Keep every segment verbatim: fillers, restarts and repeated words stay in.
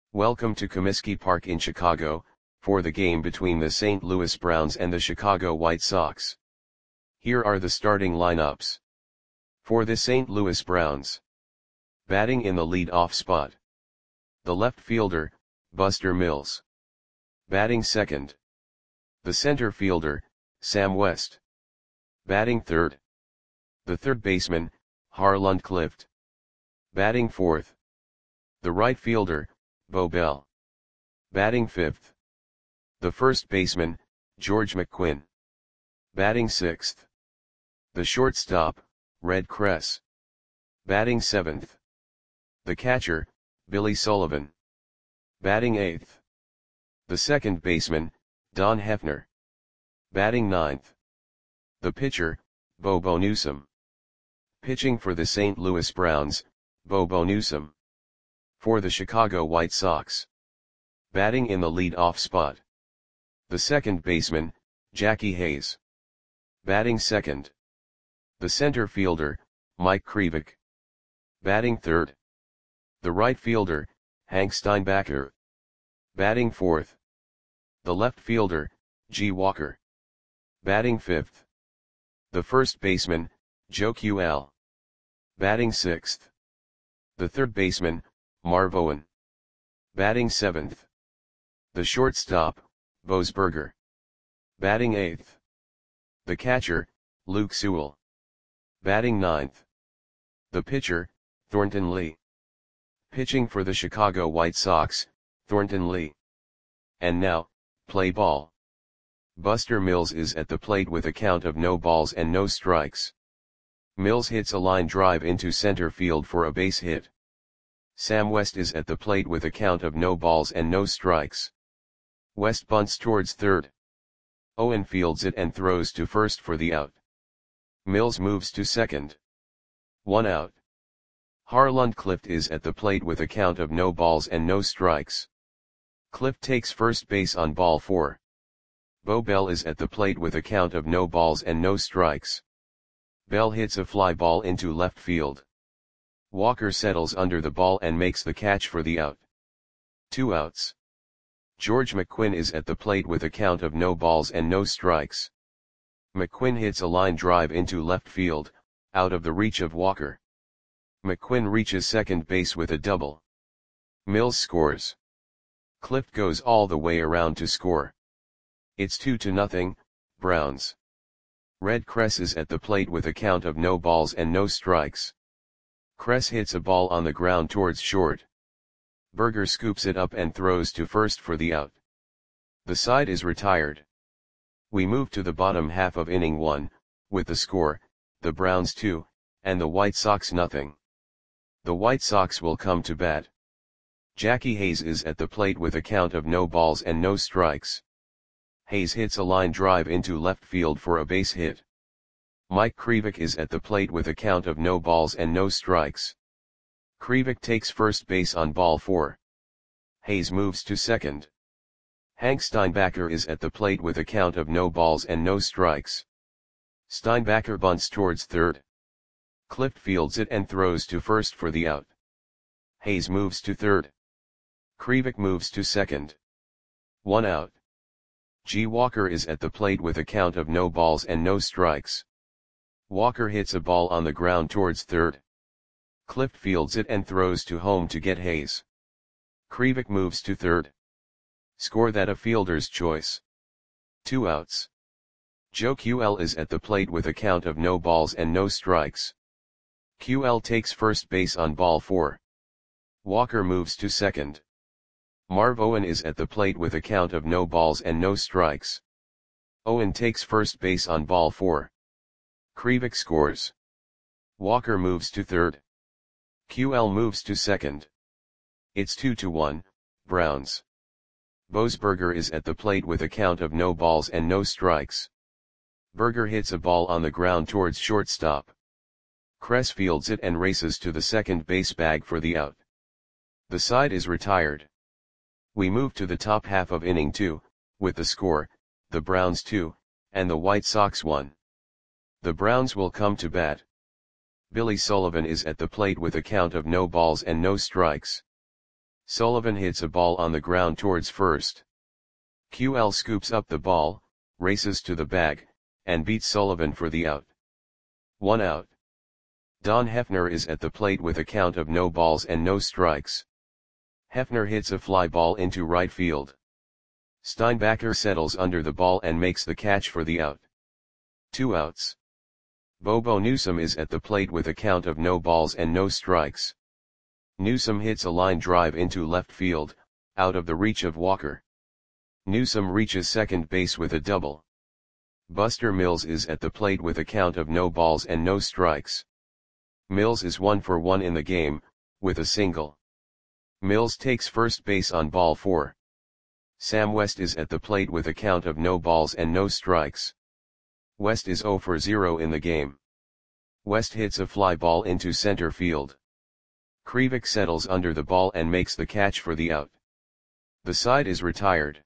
Welcome to Comiskey Park in Chicago, for the game between the Saint Louis Browns and the Chicago White Sox. Here are the starting lineups. For the Saint Louis Browns. Batting in the lead-off spot. The left fielder, Buster Mills. Batting second. The center fielder, Sam West. Batting third. The third baseman, Harland Clift. Batting fourth. The right fielder, Bo Bell. Batting fifth. The first baseman, George McQuinn. Batting sixth. The shortstop, Red Kress. Batting seventh. The catcher, Billy Sullivan. Batting eighth. The second baseman, Don Hefner. Batting ninth. The pitcher, Bobo Newsom. Pitching for the Saint Louis Browns, Bobo Newsom. For the Chicago White Sox. Batting in the lead-off spot. The second baseman, Jackie Hayes. Batting second. The center fielder, Mike Krivik. Batting third. The right fielder, Hank Steinbacher. Batting fourth. The left fielder, G. Walker. Batting fifth. The first baseman, Joe Q L. Batting sixth. The third baseman, Marv Owen. Batting seventh. The shortstop, Bose Berger. Batting eighth. The catcher, Luke Sewell. Batting ninth. The pitcher, Thornton Lee. Pitching for the Chicago White Sox, Thornton Lee. And now, play ball. Buster Mills is at the plate with a count of no balls and no strikes. Mills hits a line drive into center field for a base hit. Sam West is at the plate with a count of no balls and no strikes. West bunts towards third. Owen fields it and throws to first for the out. Mills moves to second. One out. Harland Clift is at the plate with a count of no balls and no strikes. Clift takes first base on ball four. Bo Bell is at the plate with a count of no balls and no strikes. Bell hits a fly ball into left field. Walker settles under the ball and makes the catch for the out. Two outs. George McQuinn is at the plate with a count of no balls and no strikes. McQuinn hits a line drive into left field, out of the reach of Walker. McQuinn reaches second base with a double. Mills scores. Clift goes all the way around to score. It's two to nothing, Browns. Red Kress is at the plate with a count of no balls and no strikes. Kress hits a ball on the ground towards short. Berger scoops it up and throws to first for the out. The side is retired. We move to the bottom half of inning one, with the score, the Browns two, and the White Sox nothing. The White Sox will come to bat. Jackie Hayes is at the plate with a count of no balls and no strikes. Hayes hits a line drive into left field for a base hit. Mike Krivik is at the plate with a count of no balls and no strikes. Krivik takes first base on ball four. Hayes moves to second. Hank Steinbacher is at the plate with a count of no balls and no strikes. Steinbacher bunts towards third. Clift fields it and throws to first for the out. Hayes moves to third. Krivik moves to second. One out. G. Walker is at the plate with a count of no balls and no strikes. Walker hits a ball on the ground towards third. Clift fields it and throws to home to get Hayes. Krivik moves to third. Score that a fielder's choice. Two outs. Joe Q L is at the plate with a count of no balls and no strikes. Q L takes first base on ball four. Walker moves to second. Marv Owen is at the plate with a count of no balls and no strikes. Owen takes first base on ball four. Krivik scores. Walker moves to third. Q L moves to second. It's two to one, Browns. Bose Berger is at the plate with a count of no balls and no strikes. Berger hits a ball on the ground towards shortstop. Kress fields it and races to the second base bag for the out. The side is retired. We move to the top half of inning two, with the score, the Browns two, and the White Sox one. The Browns will come to bat. Billy Sullivan is at the plate with a count of no balls and no strikes. Sullivan hits a ball on the ground towards first. Q L scoops up the ball, races to the bag, and beats Sullivan for the out. One out. Don Hefner is at the plate with a count of no balls and no strikes. Hefner hits a fly ball into right field. Steinbacher settles under the ball and makes the catch for the out. Two outs. Bobo Newsome is at the plate with a count of no balls and no strikes. Newsome hits a line drive into left field, out of the reach of Walker. Newsome reaches second base with a double. Buster Mills is at the plate with a count of no balls and no strikes. Mills is one for one in the game, with a single. Mills takes first base on ball four. Sam West is at the plate with a count of no balls and no strikes. West is zero for zero in the game. West hits a fly ball into center field. Krivik settles under the ball and makes the catch for the out. The side is retired.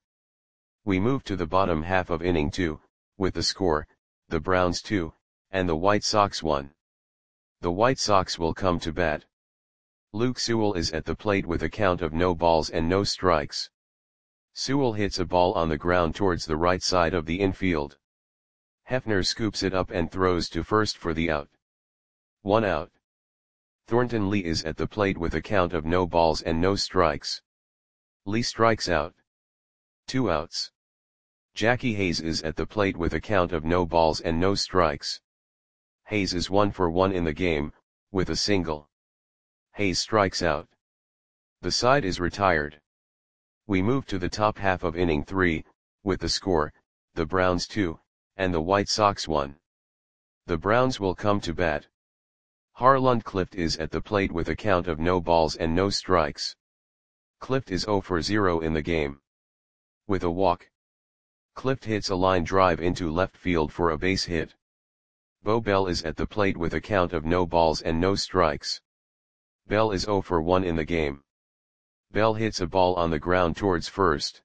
We move to the bottom half of inning two, with the score, the Browns two, and the White Sox one. The White Sox will come to bat. Luke Sewell is at the plate with a count of no balls and no strikes. Sewell hits a ball on the ground towards the right side of the infield. Hefner scoops it up and throws to first for the out. One out. Thornton Lee is at the plate with a count of no balls and no strikes. Lee strikes out. Two outs. Jackie Hayes is at the plate with a count of no balls and no strikes. Hayes is one for one in the game, with a single. Hayes strikes out. The side is retired. We move to the top half of inning three, with the score, the Browns two, and the White Sox one. The Browns will come to bat. Harlund Clift is at the plate with a count of no balls and no strikes. Clift is zero for zero in the game. With a walk. Clift hits a line drive into left field for a base hit. Bo Bell is at the plate with a count of no balls and no strikes. Bell is zero for one in the game. Bell hits a ball on the ground towards first.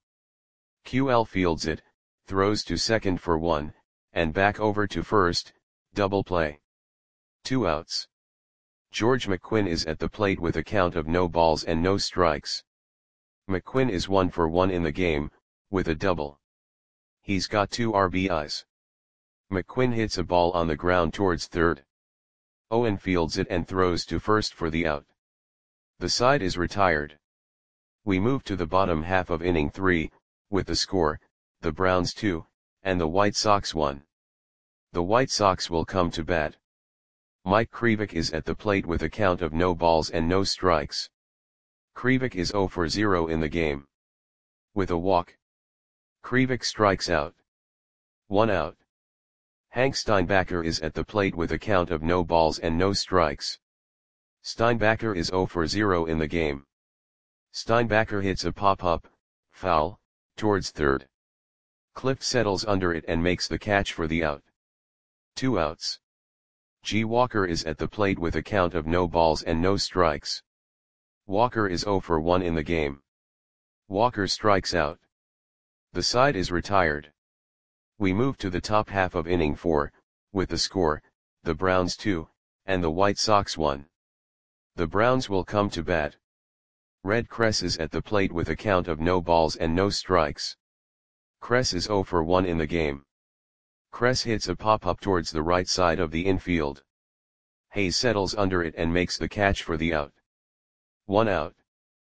Q L fields it, throws to second for one, and back over to first, double play. Two outs. George McQuinn is at the plate with a count of no balls and no strikes. McQuinn is one for one in the game, with a double. He's got two R B Is. McQuinn hits a ball on the ground towards third. Owen fields it and throws to first for the out. The side is retired. We move to the bottom half of inning three, with the score, the Browns two, and the White Sox one. The White Sox will come to bat. Mike Krivik is at the plate with a count of no balls and no strikes. Krivik is zero for zero in the game. With a walk. Krivik strikes out. One out. Hank Steinbacher is at the plate with a count of no balls and no strikes. Steinbacher is zero for zero in the game. Steinbacher hits a pop-up, foul, towards third. Clift settles under it and makes the catch for the out. Two outs. G. Walker is at the plate with a count of no balls and no strikes. Walker is zero for one in the game. Walker strikes out. The side is retired. We move to the top half of inning four, with the score, the Browns two, and the White Sox one. The Browns will come to bat. Red Kress is at the plate with a count of no balls and no strikes. Kress is zero for one in the game. Kress hits a pop-up towards the right side of the infield. Hayes settles under it and makes the catch for the out. One out.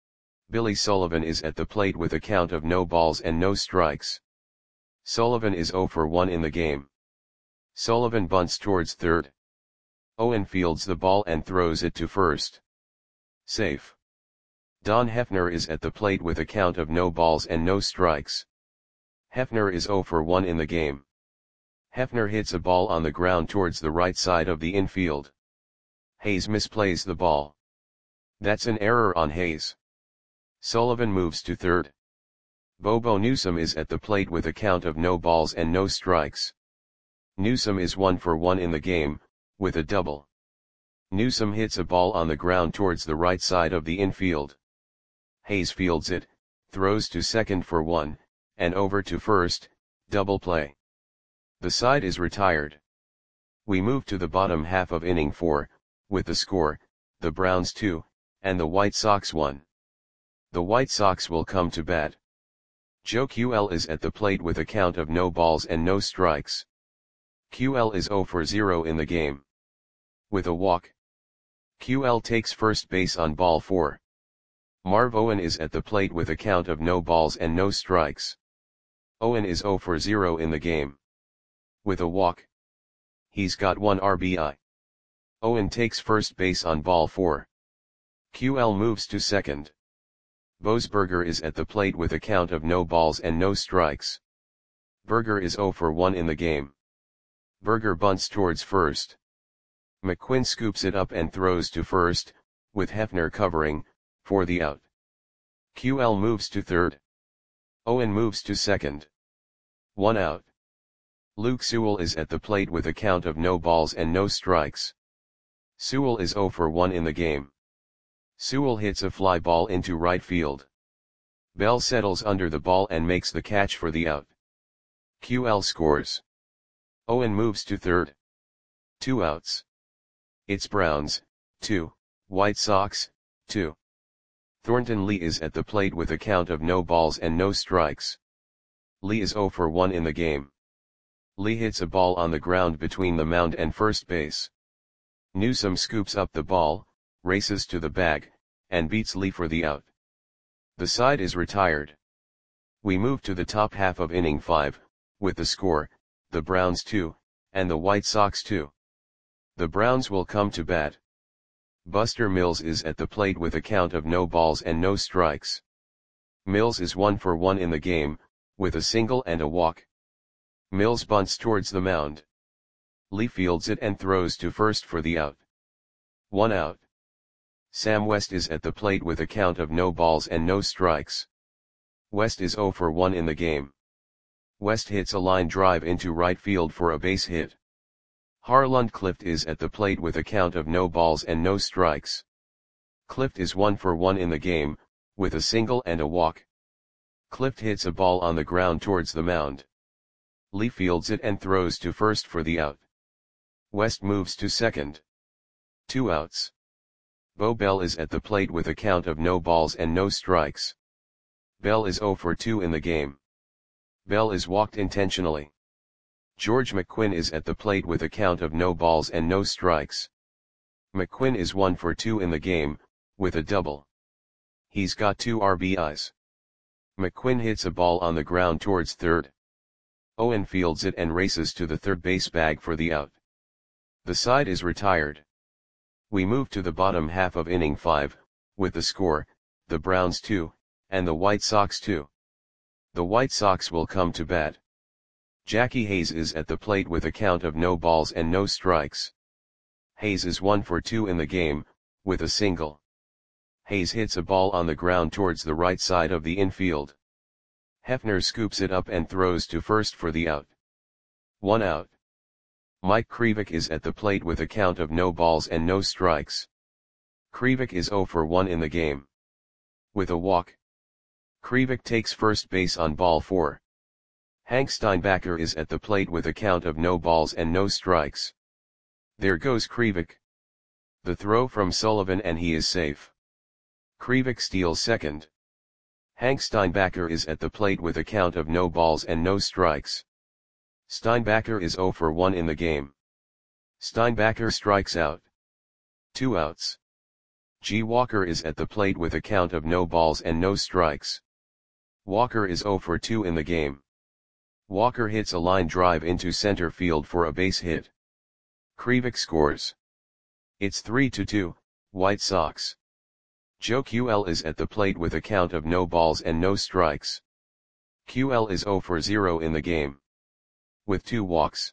Billy Sullivan is at the plate with a count of no balls and no strikes. Sullivan is zero for one in the game. Sullivan bunts towards third. Owen fields the ball and throws it to first. Safe. Don Hefner is at the plate with a count of no balls and no strikes. Hefner is zero for one in the game. Hefner hits a ball on the ground towards the right side of the infield. Hayes misplays the ball. That's an error on Hayes. Sullivan moves to third. Bobo Newsome is at the plate with a count of no balls and no strikes. Newsome is one for one in the game, with a double. Newsome hits a ball on the ground towards the right side of the infield. Hayes fields it, throws to second for one, and over to first, double play. The side is retired. We move to the bottom half of inning four, with the score, the Browns two, and the White Sox one. the White Sox will come to bat. Joe Q L is at the plate with a count of no balls and no strikes. Q L is zero for zero in the game. With a walk, Q L takes first base on ball four. Marv Owen is at the plate with a count of no balls and no strikes. Owen is zero for zero in the game. With a walk, he's got one R B I. Owen takes first base on ball four. Q L moves to second. Boesberger is at the plate with a count of no balls and no strikes. Berger is zero for one in the game. Berger bunts towards first. McQuinn scoops it up and throws to first, with Hefner covering, for the out. Q L moves to third. Owen moves to second. One out. Luke Sewell is at the plate with a count of no balls and no strikes. Sewell is zero for one in the game. Sewell hits a fly ball into right field. Bell settles under the ball and makes the catch for the out. Q L scores. Owen moves to third. Two outs. It's Browns, two, White Sox, two. Thornton Lee is at the plate with a count of no balls and no strikes. Lee is zero for one in the game. Lee hits a ball on the ground between the mound and first base. Newsome scoops up the ball, races to the bag, and beats Lee for the out. The side is retired. We move to the top half of inning five, with the score, the Browns two, and the White Sox two. The Browns will come to bat. Buster Mills is at the plate with a count of no balls and no strikes. Mills is one for one in the game, with a single and a walk. Mills bunts towards the mound. Lee fields it and throws to first for the out. One out. Sam West is at the plate with a count of no balls and no strikes. West is zero for one in the game. West hits a line drive into right field for a base hit. Harland Clift is at the plate with a count of no balls and no strikes. Clift is one for one in the game, with a single and a walk. Clift hits a ball on the ground towards the mound. Lee fields it and throws to first for the out. West moves to second. Two outs. Bo Bell is at the plate with a count of no balls and no strikes. Bell is zero for two in the game. Bell is walked intentionally. George McQuinn is at the plate with a count of no balls and no strikes. McQuinn is one for two in the game, with a double. He's got two R B Is. McQuinn hits a ball on the ground towards third. Owen fields it and races to the third base bag for the out. The side is retired. We move to the bottom half of inning five, with the score, the Browns two, and the White Sox two. The White Sox will come to bat. Jackie Hayes is at the plate with a count of no balls and no strikes. Hayes is one for two in the game, with a single. Hayes hits a ball on the ground towards the right side of the infield. Hefner scoops it up and throws to first for the out. One out. Mike Krivik is at the plate with a count of no balls and no strikes. Krivik is zero for one in the game. With a walk, Krivik takes first base on ball four. Hank Steinbacher is at the plate with a count of no balls and no strikes. There goes Krivik. The throw from Sullivan and he is safe. Krivik steals second. Hank Steinbacher is at the plate with a count of no balls and no strikes. Steinbacher is zero for one in the game. Steinbacher strikes out. Two outs. G. Walker is at the plate with a count of no balls and no strikes. Walker is zero for two in the game. Walker hits a line drive into center field for a base hit. Krivik scores. It's three to two, White Sox. Joe Q L is at the plate with a count of no balls and no strikes. Q L is zero for zero in the game. With two walks,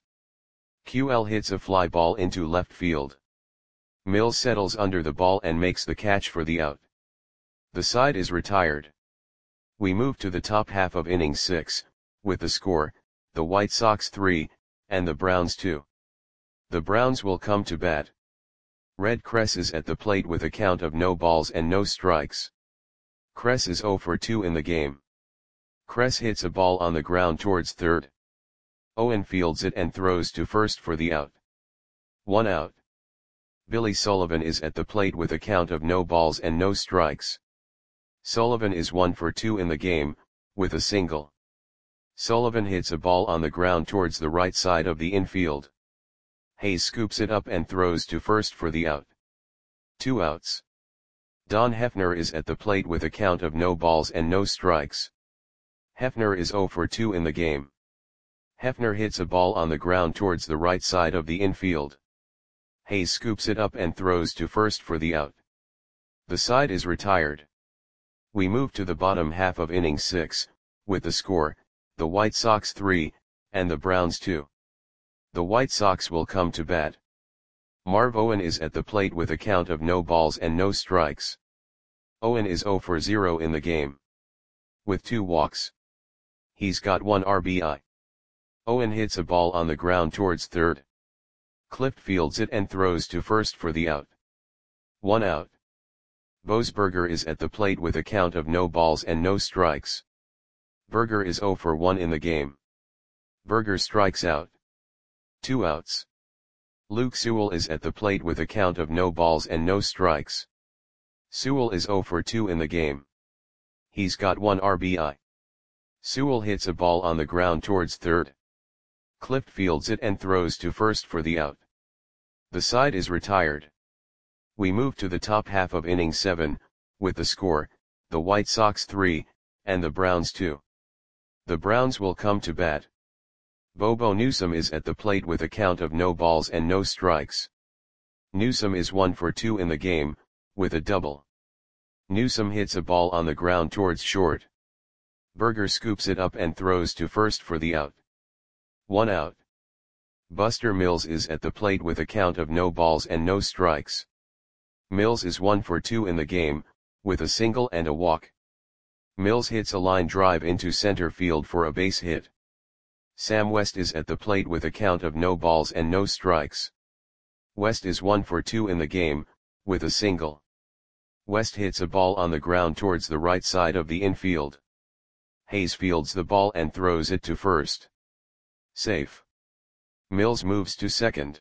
Q L hits a fly ball into left field. Mills settles under the ball and makes the catch for the out. The side is retired. We move to the top half of inning six, with the score, the White Sox three, and the Browns two. The Browns will come to bat. Red Kress is at the plate with a count of no balls and no strikes. Kress is zero for two in the game. Kress hits a ball on the ground towards third. Owen fields it and throws to first for the out. One out. Billy Sullivan is at the plate with a count of no balls and no strikes. Sullivan is one for two in the game, with a single. Sullivan hits a ball on the ground towards the right side of the infield. Hayes scoops it up and throws to first for the out. Two outs. Don Hefner is at the plate with a count of no balls and no strikes. Hefner is zero for two in the game. Hefner hits a ball on the ground towards the right side of the infield. Hayes scoops it up and throws to first for the out. The side is retired. We move to the bottom half of inning six, with the score, the White Sox three, and the Browns two. The White Sox will come to bat. Marv Owen is at the plate with a count of no balls and no strikes. Owen is zero for zero in the game. With two walks. He's got one R B I. Owen hits a ball on the ground towards third. Clift fields it and throws to first for the out. One out. Boasberger is at the plate with a count of no balls and no strikes. Berger is zero for one in the game. Berger strikes out. Two outs. Luke Sewell is at the plate with a count of no balls and no strikes. Sewell is zero for two in the game. He's got one R B I. Sewell hits a ball on the ground towards third. Clift fields it and throws to first for the out. The side is retired. We move to the top half of inning seven, with the score, the White Sox three, and the Browns two. The Browns will come to bat. Bobo Newsom is at the plate with a count of no balls and no strikes. Newsom is one for two in the game, with a double. Newsom hits a ball on the ground towards short. Berger scoops it up and throws to first for the out. One out. Buster Mills is at the plate with a count of no balls and no strikes. Mills is one for two in the game, with a single and a walk. Mills hits a line drive into center field for a base hit. Sam West is at the plate with a count of no balls and no strikes. West is one for two in the game, with a single. West hits a ball on the ground towards the right side of the infield. Hayes fields the ball and throws it to first. Safe. Mills moves to second.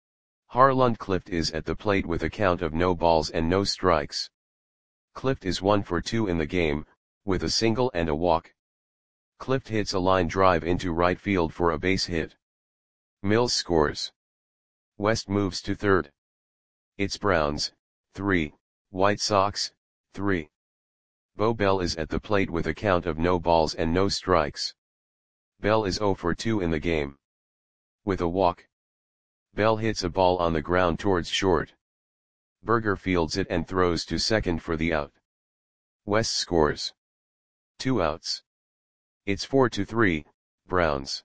Harland Clift is at the plate with a count of no balls and no strikes. Clift is one for two in the game, with a single and a walk. Clift hits a line drive into right field for a base hit. Mills scores. West moves to third. It's Browns, three, White Sox, three. Bo Bell is at the plate with a count of no balls and no strikes. Bell is zero for two in the game. With a walk. Bell hits a ball on the ground towards short. Berger fields it and throws to second for the out. West scores. Two outs. It's four to three, Browns.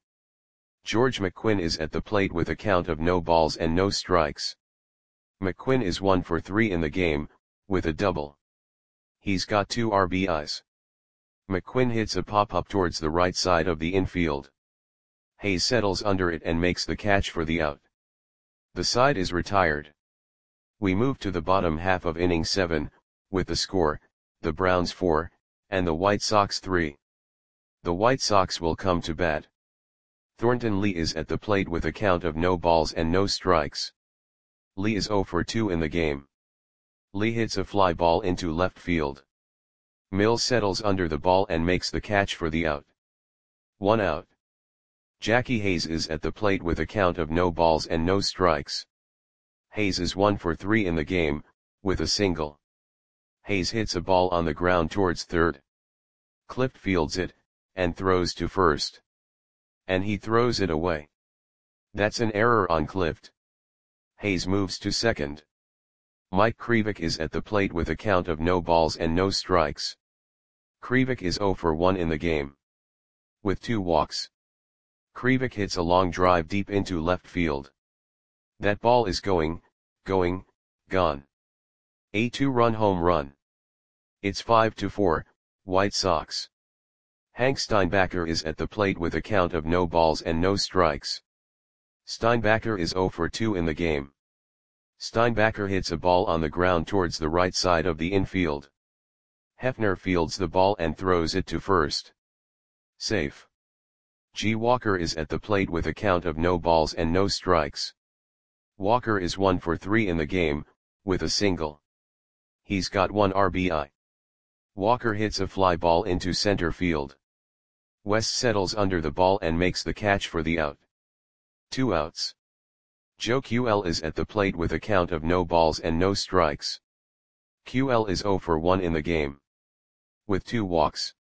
George McQuinn is at the plate with a count of no balls and no strikes. McQuinn is one for three in the game, with a double. He's got two R B Is. McQuinn hits a pop-up towards the right side of the infield. Hayes settles under it and makes the catch for the out. The side is retired. We move to the bottom half of inning seven, with the score, the Browns four, and the White Sox three. The White Sox will come to bat. Thornton Lee is at the plate with a count of no balls and no strikes. Lee is zero for two in the game. Lee hits a fly ball into left field. Mills settles under the ball and makes the catch for the out. One out. Jackie Hayes is at the plate with a count of no balls and no strikes. Hayes is one for three in the game, with a single. Hayes hits a ball on the ground towards third. Clift fields it, and throws to first. And he throws it away. That's an error on Clift. Hayes moves to second. Mike Krivik is at the plate with a count of no balls and no strikes. Krivik is zero for one in the game. With two walks. Krivik hits a long drive deep into left field. That ball is going, going, gone. A two-run home run. It's five to four, White Sox. Hank Steinbacher is at the plate with a count of no balls and no strikes. Steinbacher is zero for two in the game. Steinbacher hits a ball on the ground towards the right side of the infield. Hefner fields the ball and throws it to first. Safe. G. Walker is at the plate with a count of no balls and no strikes. Walker is one for three in the game, with a single. He's got one R B I. Walker hits a fly ball into center field. West settles under the ball and makes the catch for the out. Two outs. Joe Q L is at the plate with a count of no balls and no strikes. Q L is zero for one in the game. With two walks.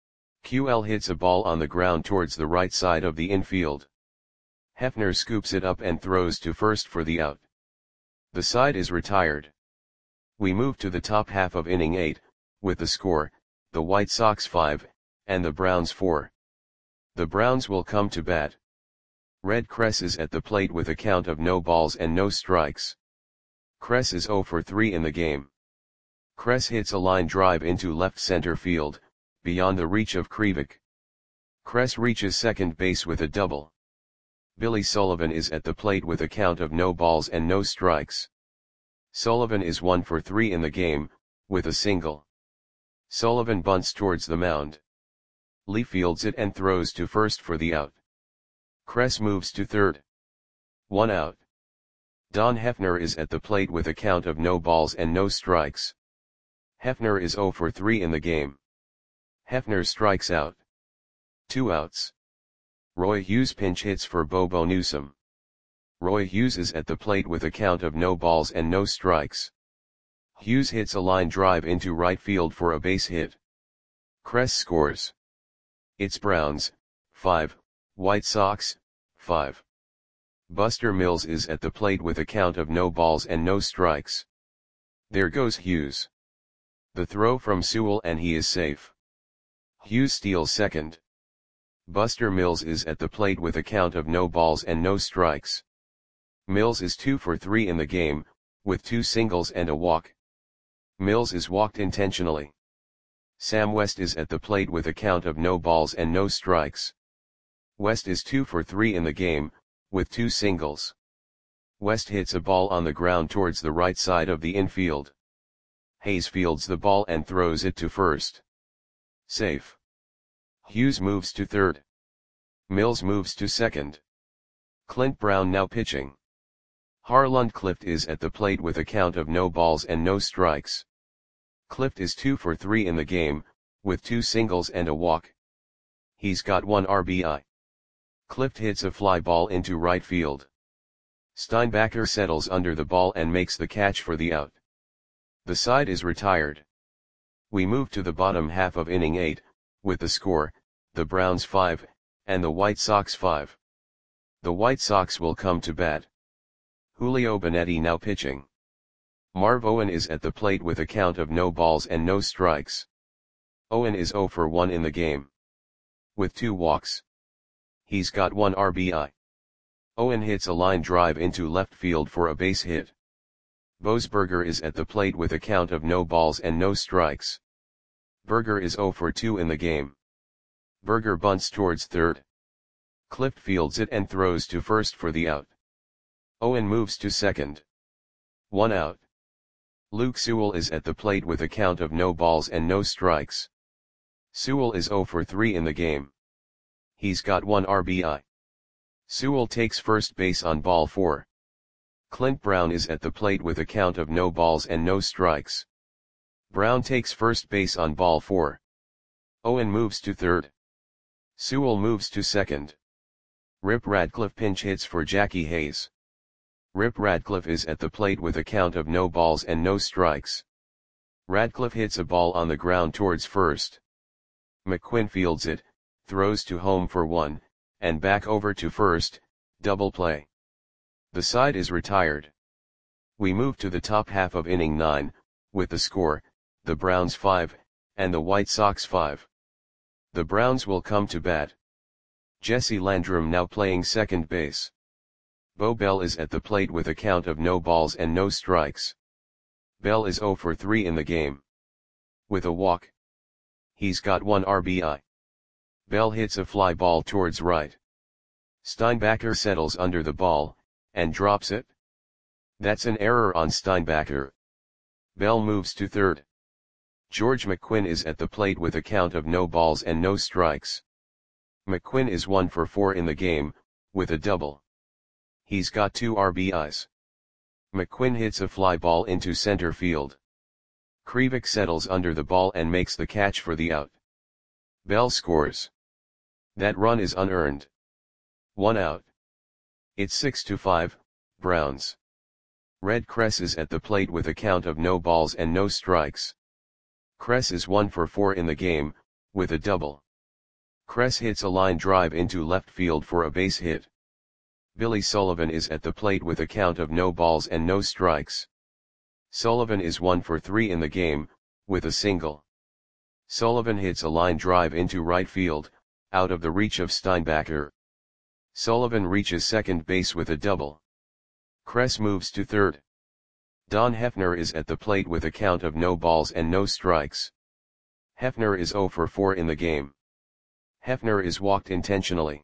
Q L hits a ball on the ground towards the right side of the infield. Hefner scoops it up and throws to first for the out. The side is retired. We move to the top half of inning eight, with the score, the White Sox five, and the Browns four. The Browns will come to bat. Red Kress is at the plate with a count of no balls and no strikes. Kress is zero for three in the game. Kress hits a line drive into left center field, beyond the reach of Krivik. Kress reaches second base with a double. Billy Sullivan is at the plate with a count of no balls and no strikes. Sullivan is one for three in the game, with a single. Sullivan bunts towards the mound. Lee fields it and throws to first for the out. Kress moves to third. One out. Don Hefner is at the plate with a count of no balls and no strikes. Hefner is zero for three in the game. Hefner strikes out. Two outs. Roy Hughes pinch hits for Bobo Newsom. Roy Hughes is at the plate with a count of no balls and no strikes. Hughes hits a line drive into right field for a base hit. Kress scores. It's Browns, five, White Sox, five. Buster Mills is at the plate with a count of no balls and no strikes. There goes Hughes. The throw from Sewell and he is safe. Hughes steals second. Buster Mills is at the plate with a count of no balls and no strikes. Mills is two for three in the game, with two singles and a walk. Mills is walked intentionally. Sam West is at the plate with a count of no balls and no strikes. West is two for three in the game, with two singles. West hits a ball on the ground towards the right side of the infield. Hayes fields the ball and throws it to first. Safe. Hughes moves to third. Mills moves to second. Clint Brown now pitching. Harland Clift is at the plate with a count of no balls and no strikes. Clift is two for three in the game, with two singles and a walk. He's got one R B I. Clift hits a fly ball into right field. Steinbacher settles under the ball and makes the catch for the out. The side is retired. We move to the bottom half of inning eight, with the score, the Browns five, and the White Sox five. The White Sox will come to bat. Julio Benetti now pitching. Marv Owen is at the plate with a count of no balls and no strikes. Owen is zero for one in the game. With two walks. He's got one R B I. Owen hits a line drive into left field for a base hit. Boesberger is at the plate with a count of no balls and no strikes. Berger is zero for two in the game. Berger bunts towards third. Clift fields it and throws to first for the out. Owen moves to second. One out. Luke Sewell is at the plate with a count of no balls and no strikes. Sewell is zero for three in the game. He's got one R B I. Sewell takes first base on ball four. Clint Brown is at the plate with a count of no balls and no strikes. Brown takes first base on ball four. Owen moves to third. Sewell moves to second. Rip Radcliffe pinch hits for Jackie Hayes. Rip Radcliffe is at the plate with a count of no balls and no strikes. Radcliffe hits a ball on the ground towards first. McQuinn fields it, throws to home for one, and back over to first, double play. The side is retired. We move to the top half of inning nine, with the score, the Browns five, and the White Sox five. The Browns will come to bat. Jesse Landrum now playing second base. Bo Bell is at the plate with a count of no balls and no strikes. Bell is zero for three in the game. With a walk. He's got one R B I. Bell hits a fly ball towards right. Steinbacher settles under the ball, and drops it. That's an error on Steinbacher. Bell moves to third. George McQuinn is at the plate with a count of no balls and no strikes. McQuinn is one for four in the game, with a double. He's got two R B Is. McQuinn hits a fly ball into center field. Krivik settles under the ball and makes the catch for the out. Bell scores. That run is unearned. One out. It's six to five, Browns. Red Cress is at the plate with a count of no balls and no strikes. Cress is one for four in the game, with a double. Cress hits a line drive into left field for a base hit. Billy Sullivan is at the plate with a count of no balls and no strikes. Sullivan is one for three in the game, with a single. Sullivan hits a line drive into right field, out of the reach of Steinbacher. Sullivan reaches second base with a double. Cress moves to third. Don Hefner is at the plate with a count of no balls and no strikes. Hefner is zero for four in the game. Hefner is walked intentionally.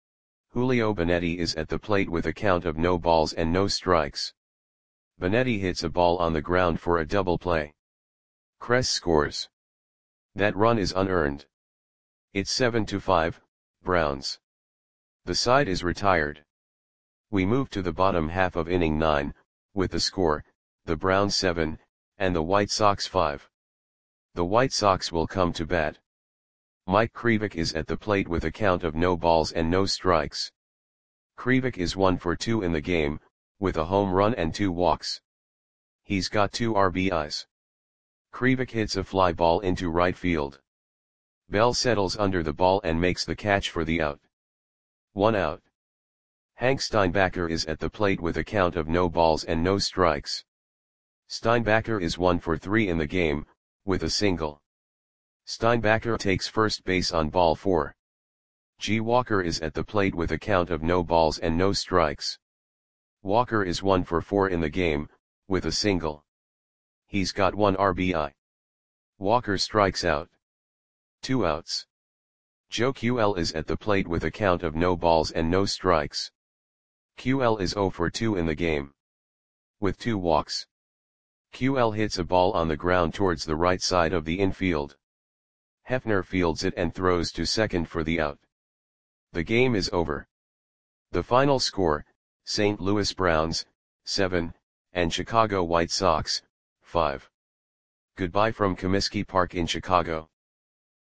Julio Benetti is at the plate with a count of no balls and no strikes. Benetti hits a ball on the ground for a double play. Cress scores. That run is unearned. It's seven to five, Browns. The side is retired. We move to the bottom half of inning nine, with the score, the Browns seven, and the White Sox five. The White Sox will come to bat. Mike Krivik is at the plate with a count of no balls and no strikes. Krivik is one for two in the game, with a home run and two walks. He's got two R B Is. Krivik hits a fly ball into right field. Bell settles under the ball and makes the catch for the out. One out. Hank Steinbacher is at the plate with a count of no balls and no strikes. Steinbacher is one for three in the game, with a single. Steinbacher takes first base on ball four. G. Walker is at the plate with a count of no balls and no strikes. Walker is one for four in the game, with a single. He's got one R B I. Walker strikes out. Two outs. Joe Q L is at the plate with a count of no balls and no strikes. Q L is zero for two in the game. With two walks. Q L hits a ball on the ground towards the right side of the infield. Hefner fields it and throws to second for the out. The game is over. The final score, Saint Louis Browns, seven, and Chicago White Sox, five. Goodbye from Comiskey Park in Chicago.